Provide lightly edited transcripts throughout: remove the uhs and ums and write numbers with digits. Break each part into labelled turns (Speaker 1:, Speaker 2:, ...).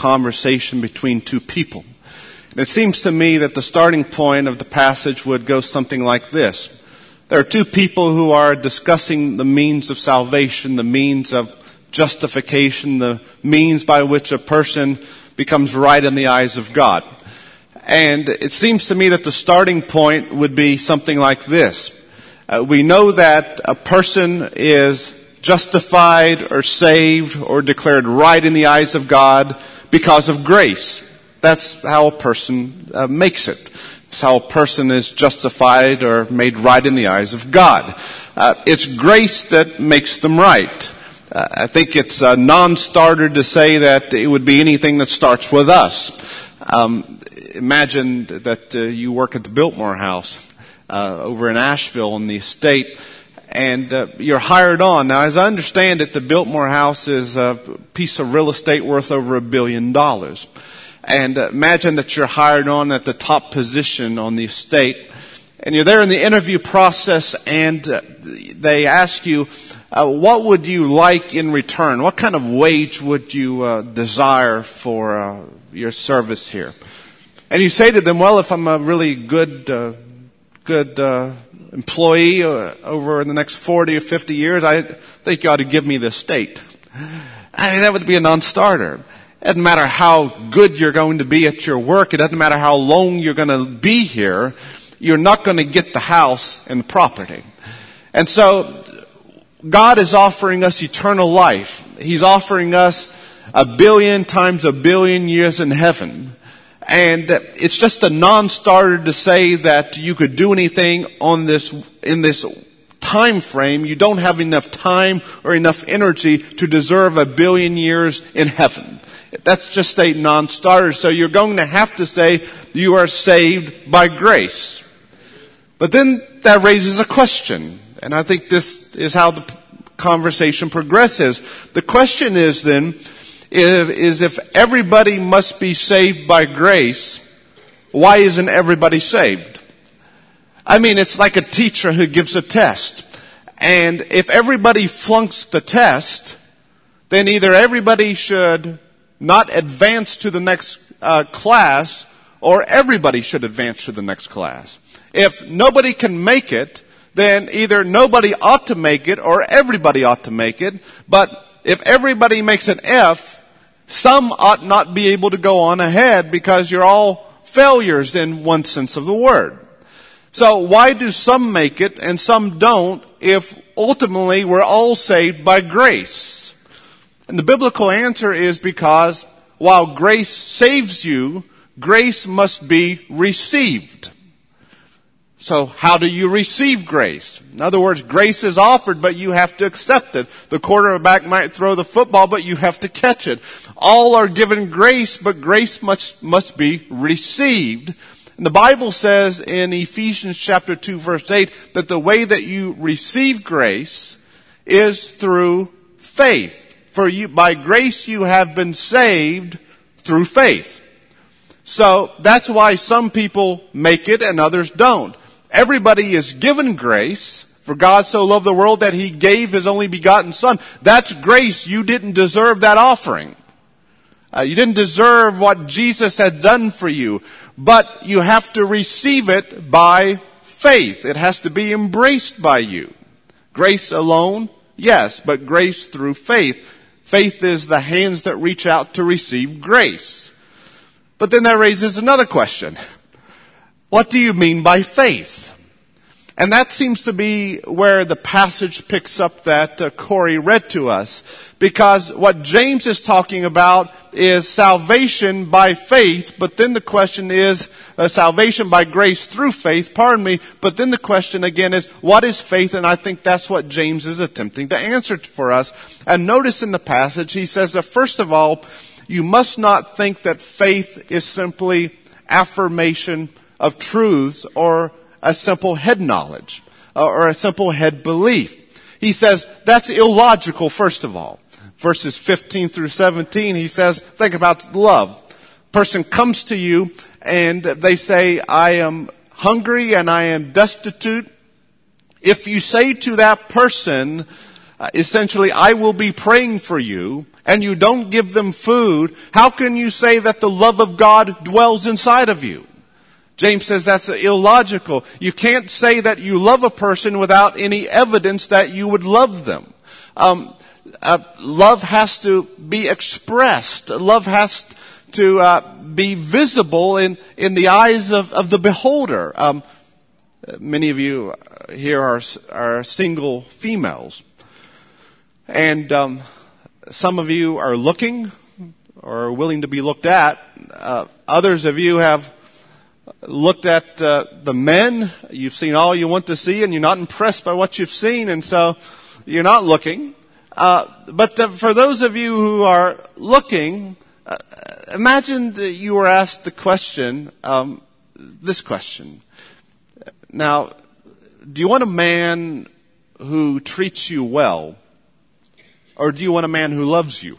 Speaker 1: conversation between two people. And it seems to me that the starting point of the passage would go something like this. There are two people who are discussing the means of salvation, the means of justification, the means by which a person becomes right in the eyes of God. And it seems to me that the starting point would be something like this. We know that a person is justified or saved or declared right in the eyes of God because of grace. That's how a person makes it. It's how a person is justified or made right in the eyes of God. It's grace that makes them right. I think it's a non-starter to say that it would be anything that starts with us. Imagine that you work at the Biltmore House over in Asheville in the estate, and you're hired on. Now, as I understand it, the Biltmore House is a piece of real estate worth over $1 billion. And imagine that you're hired on at the top position on the estate, and you're there in the interview process, and they ask you, what would you like in return? What kind of wage would you desire for your service here? And you say to them, well, if I'm a really good employee over the next 40 or 50 years, I think you ought to give me the estate. I mean, that would be a non-starter. It doesn't matter how good you're going to be at your work. It doesn't matter how long you're going to be here. You're not going to get the house and the property. And so God is offering us eternal life. He's offering us 1 billion times 1 billion years in heaven. And it's just a non-starter to say that you could do anything in this time frame. You don't have enough time or enough energy to deserve 1 billion years in heaven. That's just a non-starter. So you're going to have to say you are saved by grace. But then that raises a question. And I think this is how the conversation progresses. The question is then, is if everybody must be saved by grace, why isn't everybody saved? I mean, it's like a teacher who gives a test. And if everybody flunks the test, then either everybody should not advance to the next class, or everybody should advance to the next class. If nobody can make it, then either nobody ought to make it or everybody ought to make it. But if everybody makes an F, some ought not be able to go on ahead because you're all failures in one sense of the word. So why do some make it and some don't if ultimately we're all saved by grace? And the biblical answer is because while grace saves you, grace must be received. So how do you receive grace? In other words, grace is offered, but you have to accept it. The quarterback might throw the football, but you have to catch it. All are given grace, but grace must be received. And the Bible says in Ephesians chapter 2, verse 8, that the way that you receive grace is through faith. For you, by grace you have been saved through faith. So that's why some people make it and others don't. Everybody is given grace. For God so loved the world that He gave His only begotten Son. That's grace. You didn't deserve that offering. You didn't deserve what Jesus had done for you. But you have to receive it by faith. It has to be embraced by you. Grace alone, yes, but grace through faith. Faith is the hands that reach out to receive grace. But then that raises another question. What do you mean by faith? And that seems to be where the passage picks up that Corey read to us. Because what James is talking about is salvation by faith, but then the question is salvation by grace through faith, but then the question again is, what is faith? And I think that's what James is attempting to answer for us. And notice in the passage, he says that first of all, you must not think that faith is simply affirmation of truths or a simple head knowledge or a simple head belief. He says that's illogical, first of all. Verses 15 through 17, he says, think about love. Person comes to you and they say, I am hungry and I am destitute. If you say to that person, essentially, I will be praying for you, and you don't give them food, how can you say that the love of God dwells inside of you? James says that's illogical. You can't say that you love a person without any evidence that you would love them. Love has to be expressed. Love has to be visible in the eyes of the beholder. Many of you here are single females. And some of you are looking or willing to be looked at. Others of you have looked at the men. You've seen all you want to see, and you're not impressed by what you've seen, and so you're not looking. But for those of you who are looking, imagine that you were asked the question, this question. Now, do you want a man who treats you well, or do you want a man who loves you?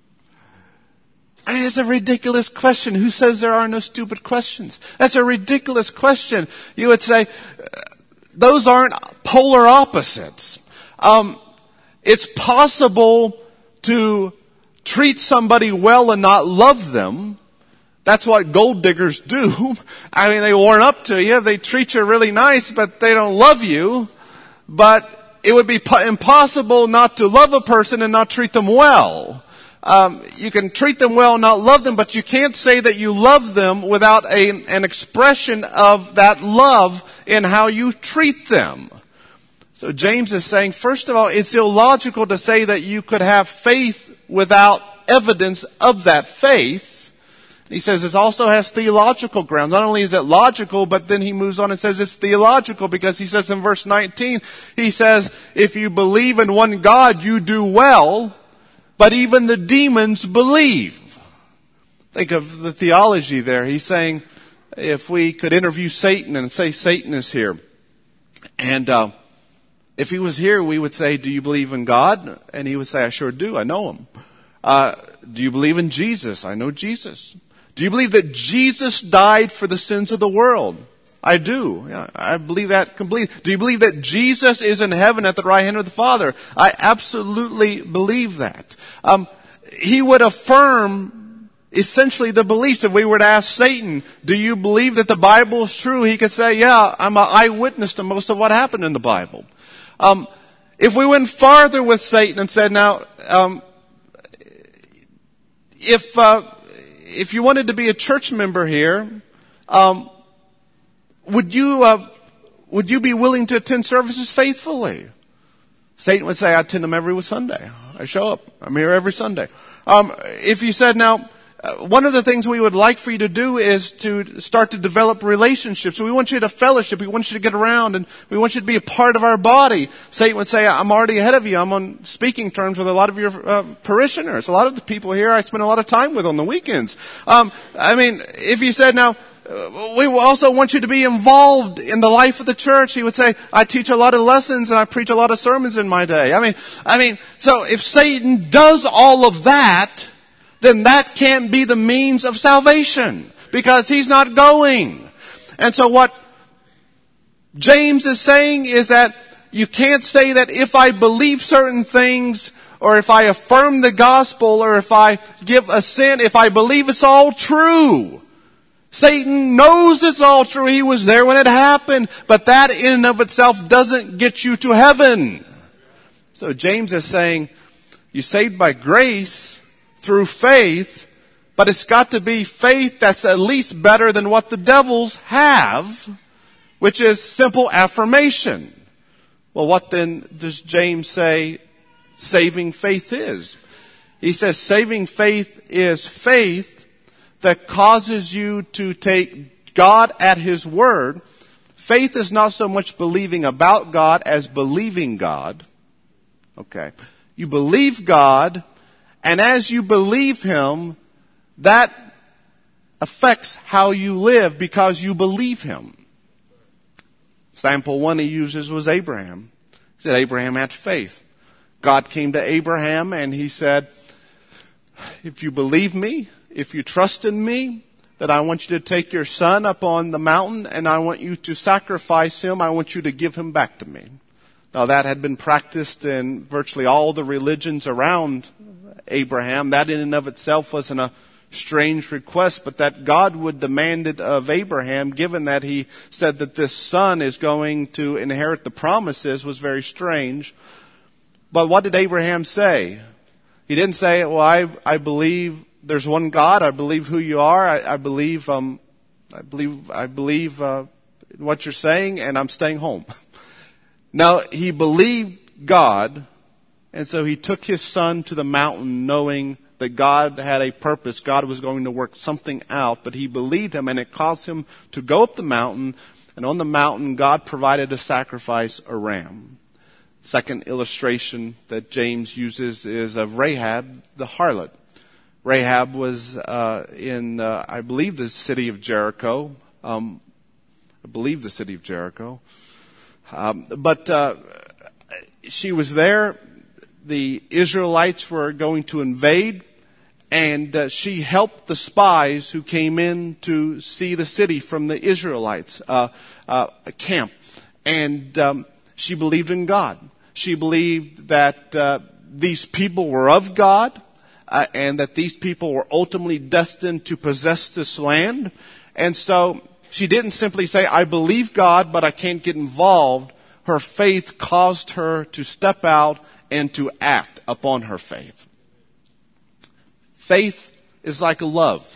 Speaker 1: I mean, it's a ridiculous question. Who says there are no stupid questions? That's a ridiculous question. You would say, those aren't polar opposites. It's possible to treat somebody well and not love them. That's what gold diggers do. I mean, they warm up to you. They treat you really nice, but they don't love you. But it would be impossible not to love a person and not treat them well. You can treat them well and not love them, but you can't say that you love them without an expression of that love in how you treat them. So James is saying, first of all, it's illogical to say that you could have faith without evidence of that faith. He says it also has theological grounds. Not only is it logical, but then he moves on and says it's theological because he says in verse 19, he says, if you believe in one God, you do well, but even the demons believe. Think of the theology there. He's saying, if we could interview Satan and say Satan is here, and if he was here, we would say, do you believe in God? And he would say, I sure do. I know him. Do you believe in Jesus? I know Jesus. Do you believe that Jesus died for the sins of the world? I do. Yeah, I believe that completely. Do you believe that Jesus is in heaven at the right hand of the Father? I absolutely believe that. He would affirm essentially the beliefs. If we were to ask Satan, do you believe that the Bible is true? He could say, yeah, I'm an eyewitness to most of what happened in the Bible. If we went farther with Satan and said, now, if you wanted to be a church member here, would you be willing to attend services faithfully? Satan would say, I attend them every Sunday. I show up. I'm here every Sunday. If you said, now, one of the things we would like for you to do is to start to develop relationships. We want you to fellowship. We want you to get around, and we want you to be a part of our body. Satan would say, I'm already ahead of you. I'm on speaking terms with a lot of your parishioners. A lot of the people here I spend a lot of time with on the weekends. If you said, now, we also want you to be involved in the life of the church. He would say, I teach a lot of lessons and I preach a lot of sermons in my day. So if Satan does all of that, then that can't be the means of salvation because he's not going. And so what James is saying is that you can't say that if I believe certain things or if I affirm the gospel or if I give assent, if I believe it's all true. Satan knows it's all true. He was there when it happened. But that in and of itself doesn't get you to heaven. So James is saying, you're saved by grace through faith, but it's got to be faith that's at least better than what the devils have, which is simple affirmation. Well, what then does James say saving faith is? He says saving faith is faith that causes you to take God at His word. Faith is not so much believing about God as believing God. Okay. You believe God, and as you believe Him, that affects how you live because you believe Him. Example one he uses was Abraham. He said Abraham had faith. God came to Abraham and He said, if you believe me, if you trust in me, that I want you to take your son up on the mountain and I want you to sacrifice him. I want you to give him back to me. Now that had been practiced in virtually all the religions around Abraham. That in and of itself wasn't a strange request, but that God would demand it of Abraham, given that he said that this son is going to inherit the promises, was very strange. But what did Abraham say? He didn't say, well, I believe there's one God. I believe who you are. I believe what you're saying, and I'm staying home. No, he believed God, and so he took his son to the mountain knowing that God had a purpose. God was going to work something out, but he believed him, and it caused him to go up the mountain, and on the mountain God provided a sacrifice, a ram. Second illustration that James uses is of Rahab, the harlot. Rahab was in, I believe, the city of Jericho. But she was there. The Israelites were going to invade, and she helped the spies who came in to see the city from the Israelites' camp. And she believed in God. She believed that these people were of God, and that these people were ultimately destined to possess this land. And so she didn't simply say, I believe God, but I can't get involved. Her faith caused her to step out and to act upon her faith. Faith is like love.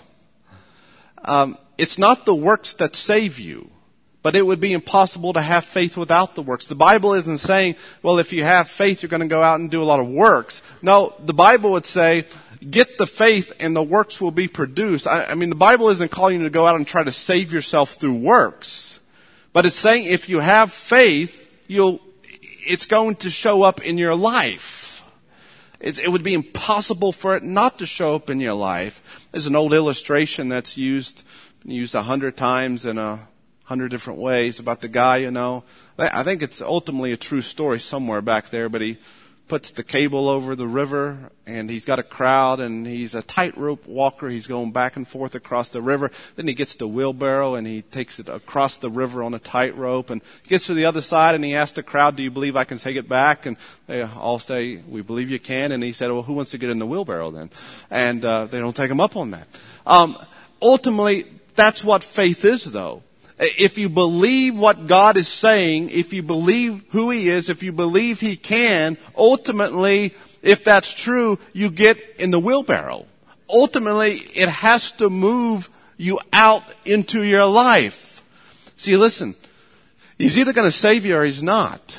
Speaker 1: It's not the works that save you, but it would be impossible to have faith without the works. The Bible isn't saying, well, if you have faith, you're going to go out and do a lot of works. No, the Bible would say, get the faith and the works will be produced. I mean, the Bible isn't calling you to go out and try to save yourself through works. But it's saying if you have faith, it's going to show up in your life. It would be impossible for it not to show up in your life. There's an old illustration that's used 100 times in 100 different ways about the guy, I think it's ultimately a true story somewhere back there, but he puts the cable over the river, and he's got a crowd, and he's a tightrope walker. He's going back and forth across the river. Then he gets the wheelbarrow, and he takes it across the river on a tightrope, and gets to the other side, and he asks the crowd, do you believe I can take it back? And they all say, we believe you can. And he said, well, who wants to get in the wheelbarrow then? And they don't take him up on that. Ultimately, that's what faith is, though. If you believe what God is saying, if you believe who He is, if you believe He can, ultimately, if that's true, you get in the wheelbarrow. Ultimately, it has to move you out into your life. See, listen, He's either going to save you or He's not.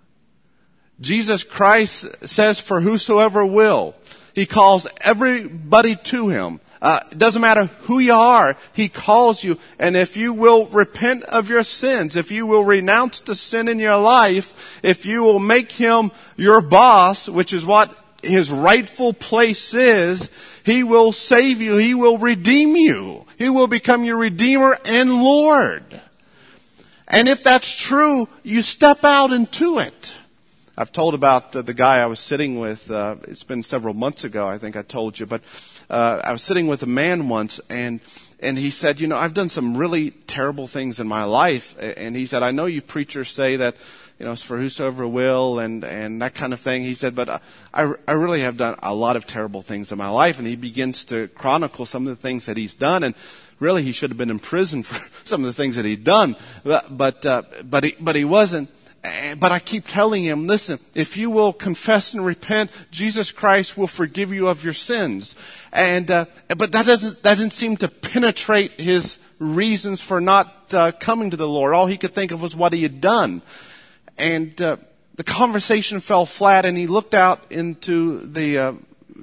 Speaker 1: Jesus Christ says, for whosoever will. He calls everybody to Him. It doesn't matter who you are, He calls you. And if you will repent of your sins, if you will renounce the sin in your life, if you will make Him your boss, which is what His rightful place is, He will save you. He will redeem you. He will become your Redeemer and Lord. And if that's true, you step out into it. I've told about the guy I was sitting with. It's been several months ago, I think I told you, but I was sitting with a man once, and he said, I've done some really terrible things in my life. And he said, I know you preachers say that, it's for whosoever will and that kind of thing. He said, but I really have done a lot of terrible things in my life. And he begins to chronicle some of the things that he's done. And really, he should have been in prison for some of the things that he'd done. But he wasn't. But I keep telling him, listen, if you will confess and repent, Jesus Christ will forgive you of your sins. But that doesn't seem to penetrate his reasons for not coming to the Lord. All he could think of was what he had done. And the conversation fell flat, and he looked out into the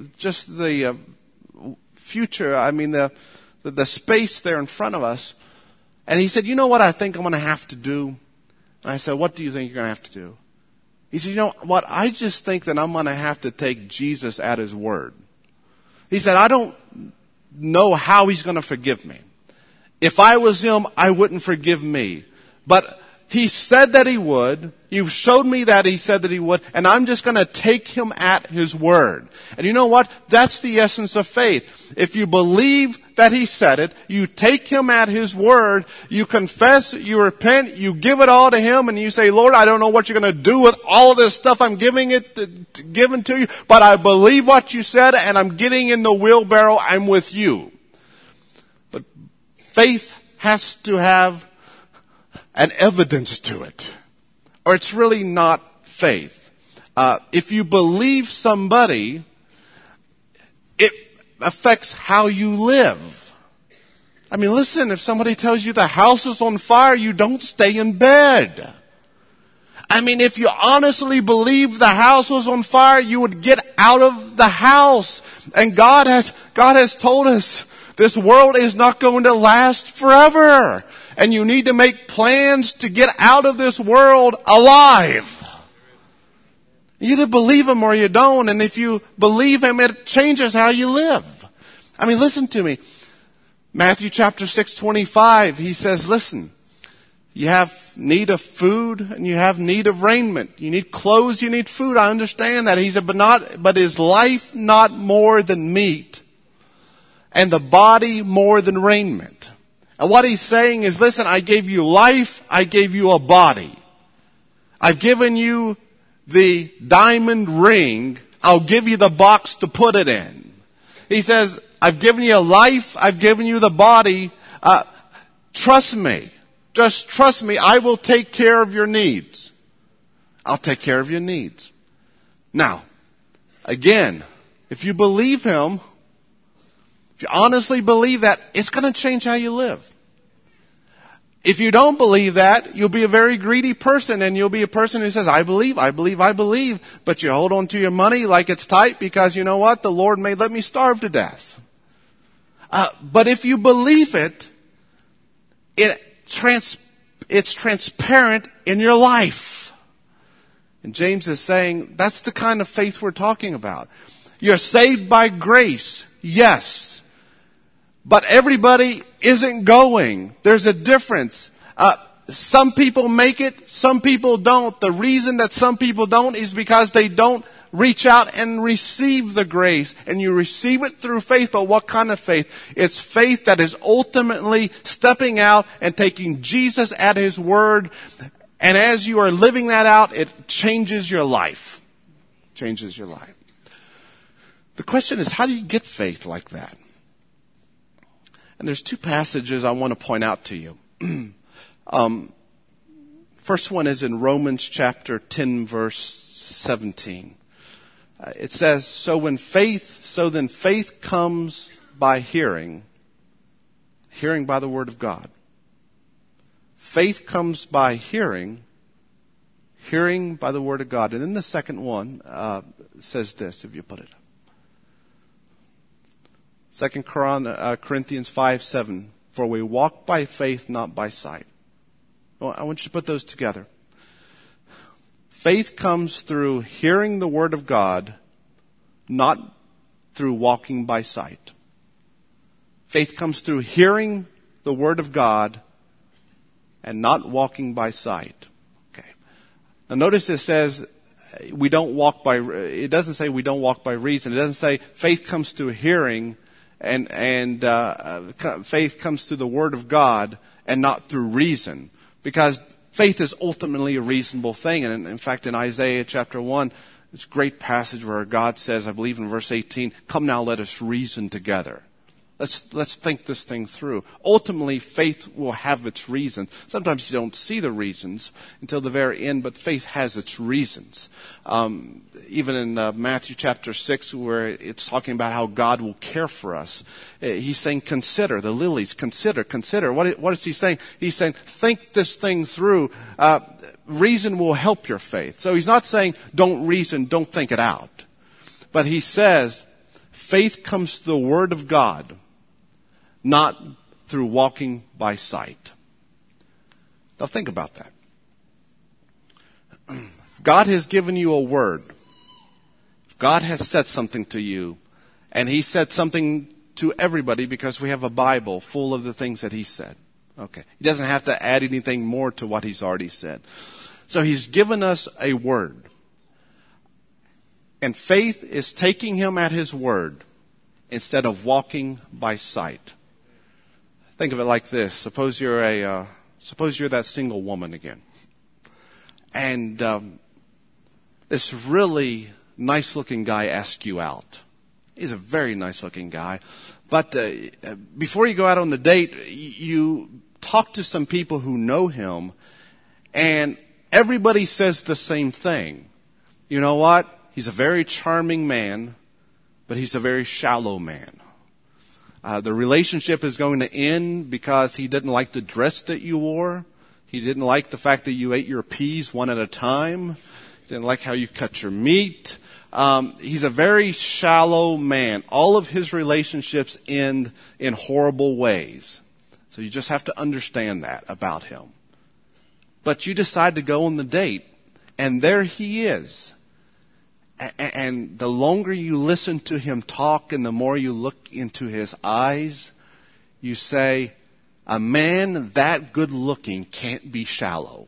Speaker 1: future. I mean, the space there in front of us. And he said, you know what I think I'm going to have to do? And I said, what do you think you're going to have to do? He said, you know what? I just think that I'm going to have to take Jesus at His word. He said, I don't know how He's going to forgive me. If I was Him, I wouldn't forgive me. But He said that he would. You've showed me that he said that he would. And I'm just going to take him at his word. And you know what? That's the essence of faith. If you believe that he said it, you take him at his word, you confess, you repent, you give it all to him, and you say, Lord, I don't know what you're going to do with all of this stuff I'm given to you, but I believe what you said, and I'm getting in the wheelbarrow. I'm with you. But faith has to have an evidence to it, or it's really not faith. If you believe somebody, it affects how you live. I mean, listen, if somebody tells you the house is on fire, you don't stay in bed. I mean, if you honestly believe the house was on fire, you would get out of the house. And God has told us this world is not going to last forever. And you need to make plans to get out of this world alive. You either believe him or you don't. And if you believe him, it changes how you live. I mean, listen to me. Matthew chapter 6:25, he says, listen, you have need of food and you have need of raiment. You need clothes, you need food. I understand that. He said, but is life not more than meat, and the body more than raiment? And what he's saying is, listen, I gave you life, I gave you a body. I've given you the diamond ring, I'll give you the box to put it in. He says, I've given you life, I've given you the body. Trust me. Just trust me, I will take care of your needs. I'll take care of your needs. Now, again, if you believe him, if you honestly believe that, it's going to change how you live. If you don't believe that, you'll be a very greedy person, and you'll be a person who says, I believe, but you hold on to your money like it's tight because you know what? The Lord may let me starve to death. But if you believe it, it's transparent in your life. And James is saying that's the kind of faith we're talking about. You're saved by grace, yes. But everybody isn't going. There's a difference. Some people make it, some people don't. The reason that some people don't is because they don't reach out and receive the grace. And you receive it through faith, but what kind of faith? It's faith that is ultimately stepping out and taking Jesus at his word. And as you are living that out, it changes your life. Changes your life. The question is, how do you get faith like that? And there's two passages I want to point out to you. First one is in Romans chapter 10, verse 17. It says, so then faith comes by hearing by the word of God. Faith comes by hearing by the word of God. And then the second one says this, if you put it up. 2 Corinthians 5:7, for we walk by faith, not by sight. Well, I want you to put those together. Faith comes through hearing the word of God, not through walking by sight. Faith comes through hearing the word of God and not walking by sight. Okay. Now notice it says we don't walk by, it doesn't say we don't walk by reason. It doesn't say faith comes through hearing and faith comes through the word of God and not through reason. Because faith is ultimately a reasonable thing. And in fact, in Isaiah chapter 1, this great passage where God says, I believe in verse 18, come now, let us reason together. Let's think this thing through. Ultimately, faith will have its reasons. Sometimes you don't see the reasons until the very end, but faith has its reasons. Even in Matthew chapter 6, where it's talking about how God will care for us, he's saying, consider the lilies, consider. What is he saying? He's saying, think this thing through. Reason will help your faith. So he's not saying, don't reason, don't think it out. But he says, faith comes to the word of God, not through walking by sight. Now think about that. If God has given you a word, if God has said something to you, and he said something to everybody because we have a Bible full of the things that he said. Okay. He doesn't have to add anything more to what he's already said. So he's given us a word. And faith is taking him at his word instead of walking by sight. Think of it like this. Suppose you're that single woman again. And this really nice looking guy asks you out. He's a very nice looking guy. But before you go out on the date, you talk to some people who know him, and everybody says the same thing. You know what? He's a very charming man, but he's a very shallow man. The relationship is going to end because he didn't like the dress that you wore. He didn't like the fact that you ate your peas one at a time. He didn't like how you cut your meat. He's a very shallow man. All of his relationships end in horrible ways. So you just have to understand that about him. But you decide to go on the date, and there he is. And the longer you listen to him talk and the more you look into his eyes, you say, a man that good looking can't be shallow.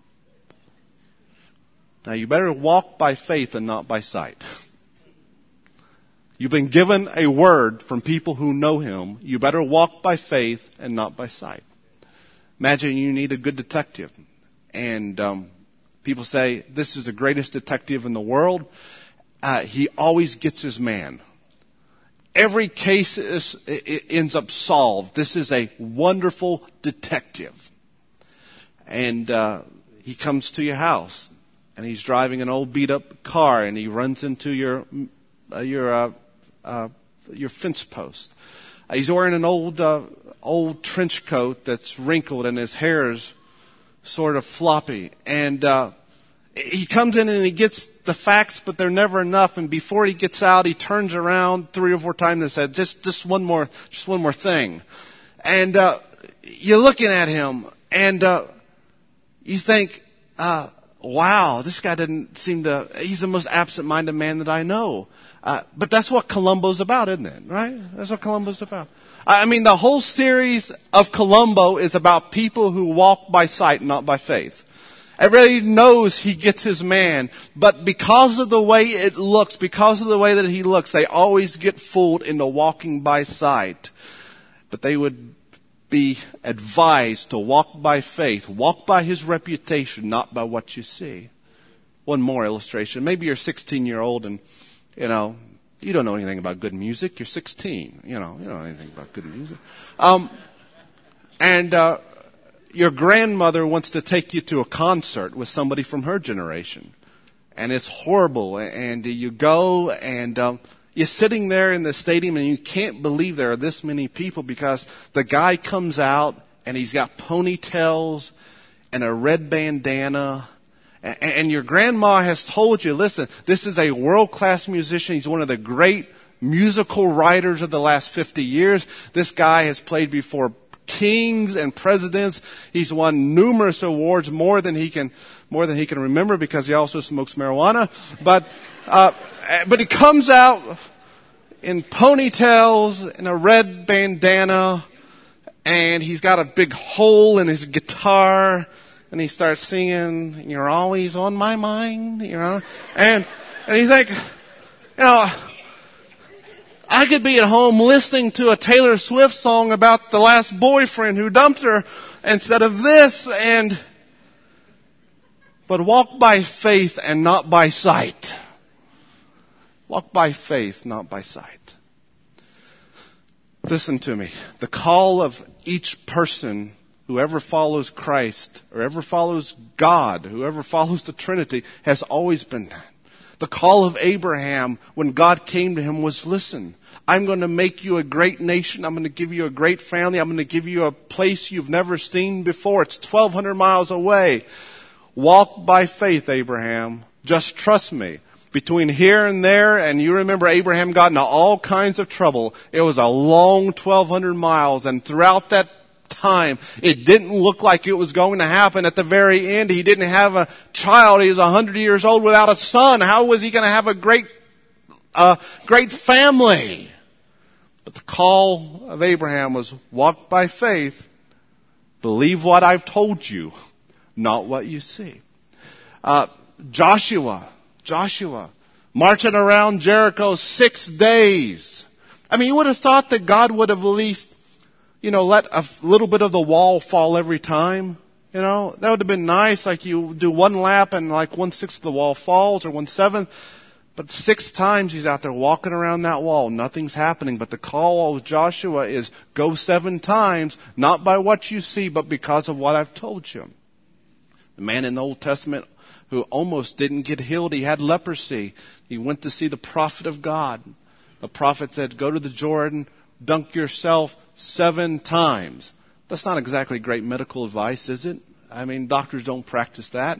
Speaker 1: Now you better walk by faith and not by sight. You've been given a word from people who know him. You better walk by faith and not by sight. Imagine you need a good detective. And people say, this is the greatest detective in the world. He always gets his man. Every case it ends up solved. This is a wonderful detective. And he comes to your house. And he's driving an old beat-up car, and he runs into your fence post. He's wearing an old trench coat that's wrinkled, and his hair is sort of floppy. And he comes in and he gets the facts, but they're never enough. And before he gets out, he turns around 3 or 4 times and says, "Just one more thing." And you're looking at him, and you think, wow, this guy doesn't seem to, he's the most absent-minded man that I know. But that's what Columbo's about, isn't it? Right? That's what Columbo's about. I mean, the whole series of Columbo is about people who walk by sight, not by faith. Everybody knows he gets his man, but because of the way it looks, because of the way that he looks, they always get fooled into walking by sight. But they would be advised to walk by faith, walk by his reputation, not by what you see. One more illustration. Maybe you're a 16-year-old and, you don't know anything about good music. You're 16. You don't know anything about good music. Your grandmother wants to take you to a concert with somebody from her generation. And it's horrible. And you go and you're sitting there in the stadium and you can't believe there are this many people because the guy comes out and he's got ponytails and a red bandana. And your grandma has told you, listen, this is a world-class musician. He's one of the great musical writers of the last 50 years. This guy has played before kings and presidents. He's won numerous awards, more than he can remember because he also smokes marijuana. But he comes out in ponytails and a red bandana, and he's got a big hole in his guitar, and he starts singing, "You're always on my mind," and he's like, I could be at home listening to a Taylor Swift song about the last boyfriend who dumped her instead of this, but walk by faith and not by sight. Walk by faith, not by sight. Listen to me. The call of each person, whoever follows Christ, or ever follows God, whoever follows the Trinity, has always been that. The call of Abraham when God came to him was, listen, I'm going to make you a great nation. I'm going to give you a great family. I'm going to give you a place you've never seen before. It's 1,200 miles away. Walk by faith, Abraham. Just trust me. Between here and there, and you remember Abraham got into all kinds of trouble. It was a long 1,200 miles, and throughout that time, it didn't look like it was going to happen. At the very end, he didn't have a child. He was 100 years old without a son. How was he going to have a great family? But the call of Abraham was walk by faith, Believe what I've told you, not what you see. Joshua, marching around Jericho 6 days. I mean, you would have thought that God would have at least, let a little bit of the wall fall every time. That would have been nice. Like you do one lap and like 1/6 of the wall falls or 1/7. But 6 times he's out there walking around that wall. Nothing's happening. But the call of Joshua is go 7 times, not by what you see, but because of what I've told you. The man in the Old Testament who almost didn't get healed, he had leprosy. He went to see the prophet of God. The prophet said, go to the Jordan, dunk yourself 7 times. That's not exactly great medical advice, is it? I mean, doctors don't practice that.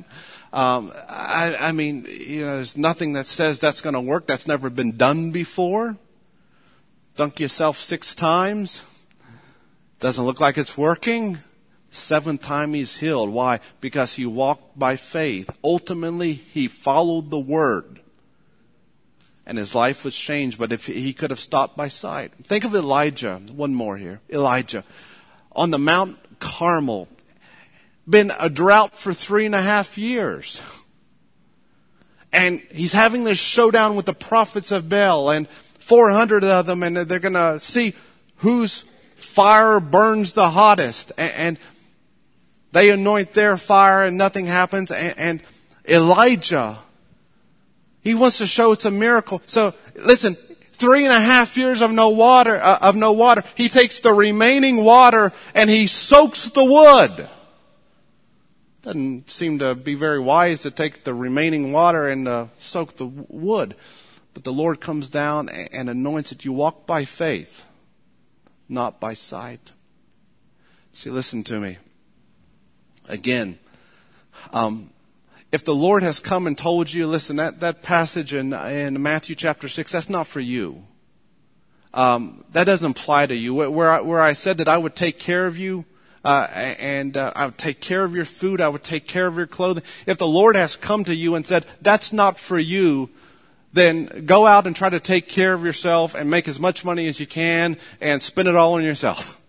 Speaker 1: There's nothing that says that's going to work. That's never been done before. Dunk yourself 6 times. Doesn't look like it's working. 7th time he's healed. Why? Because he walked by faith. Ultimately, he followed the word. And his life was changed. But if he could have stopped by sight. Think of Elijah. One more here. Elijah. On the Mount Carmel. Been a drought for 3.5 years. And he's having this showdown with the prophets of Baal. And 400 of them. And they're going to see whose fire burns the hottest. And they anoint their fire and nothing happens. And Elijah, he wants to show it's a miracle. So listen, 3.5 years of no water. He takes the remaining water and he soaks the wood. Doesn't seem to be very wise to take the remaining water and soak the wood. But the Lord comes down and anoints it. You walk by faith, not by sight. See, listen to me. Again, if the Lord has come and told you, listen, that passage in Matthew chapter 6, that's not for you. That doesn't apply to you. Where I said that I would take care of you, and I would take care of your food, I would take care of your clothing. If the Lord has come to you and said, that's not for you, then go out and try to take care of yourself and make as much money as you can and spend it all on yourself.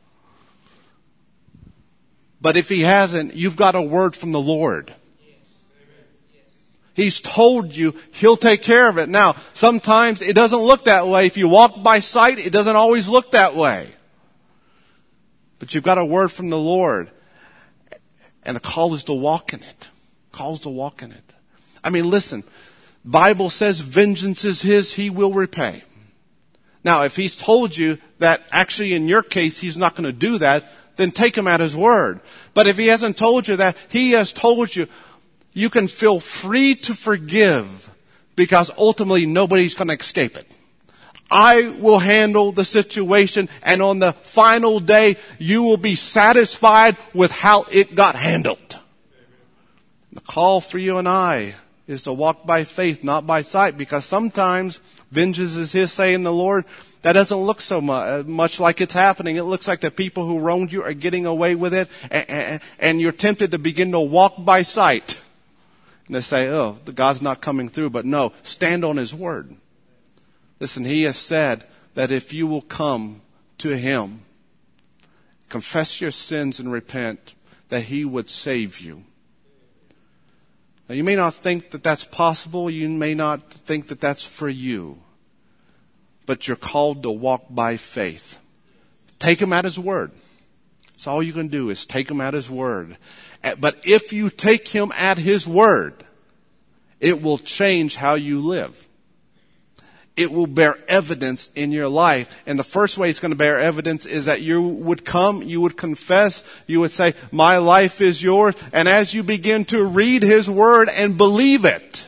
Speaker 1: But if he hasn't, you've got a word from the Lord. He's told you he'll take care of it. Now, sometimes it doesn't look that way. If you walk by sight, it doesn't always look that way. But you've got a word from the Lord. And the call is to walk in it. Calls to walk in it. I mean, listen. Bible says vengeance is his, he will repay. Now, if he's told you that actually in your case he's not going to do that, then take him at his word. But if he hasn't told you that, he has told you, you can feel free to forgive because ultimately nobody's going to escape it. I will handle the situation, and on the final day, you will be satisfied with how it got handled. The call for you and I is to walk by faith, not by sight, because sometimes vengeance is his, saying the Lord. That doesn't look so much like it's happening. It looks like the people who wronged you are getting away with it, and you're tempted to begin to walk by sight. And they say, oh, the God's not coming through. But no, stand on his word. Listen, he has said that if you will come to him, confess your sins and repent, that he would save you. Now, you may not think that that's possible. You may not think that that's for you. But you're called to walk by faith. Take him at his word. That's all you can do is take him at his word. But if you take him at his word, it will change how you live. It will bear evidence in your life. And the first way it's going to bear evidence is that you would come, you would confess, you would say, my life is yours. And as you begin to read his word and believe it,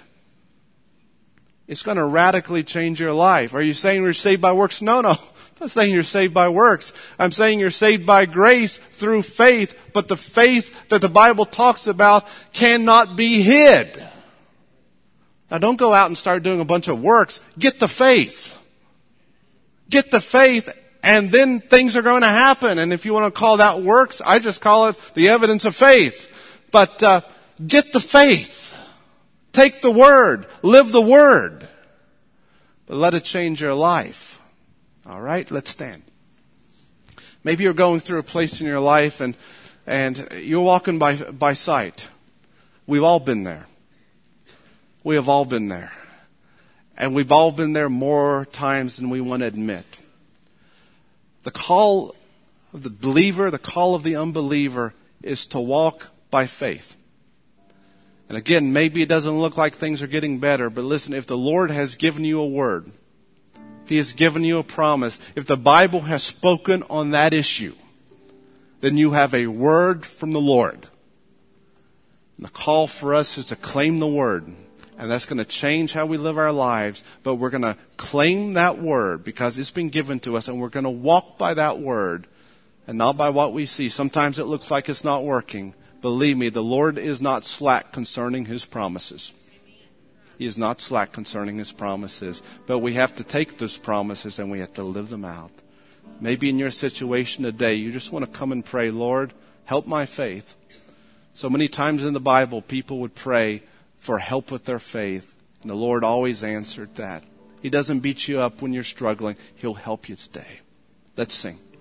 Speaker 1: it's going to radically change your life. Are you saying you're saved by works? No. I'm not saying you're saved by works. I'm saying you're saved by grace through faith. But the faith that the Bible talks about cannot be hid. Now, don't go out and start doing a bunch of works. Get the faith. Get the faith, and then things are going to happen. And if you want to call that works, I just call it the evidence of faith. But get the faith. Take the word. Live the word. But let it change your life. All right, let's stand. Maybe you're going through a place in your life and And you're walking by sight. We've all been there. We have all been there. And we've all been there more times than we want to admit. The call of the believer, the call of the unbeliever is to walk by faith. And again, maybe it doesn't look like things are getting better, but listen, if the Lord has given you a word, if He has given you a promise, if the Bible has spoken on that issue, then you have a word from the Lord. And the call for us is to claim the word. And that's going to change how we live our lives. But we're going to claim that word because it's been given to us. And we're going to walk by that word and not by what we see. Sometimes it looks like it's not working. Believe me, the Lord is not slack concerning His promises. He is not slack concerning His promises. But we have to take those promises and we have to live them out. Maybe in your situation today, you just want to come and pray, Lord, help my faith. So many times in the Bible, people would pray for help with their faith. And the Lord always answered that. He doesn't beat you up when you're struggling. He'll help you today. Let's sing.